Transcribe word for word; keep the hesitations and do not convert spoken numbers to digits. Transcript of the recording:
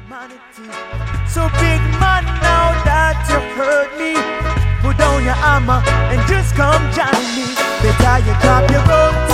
humanity. So big man, now that you hurt me, put down your hammer and just come join me. Better you drop your boat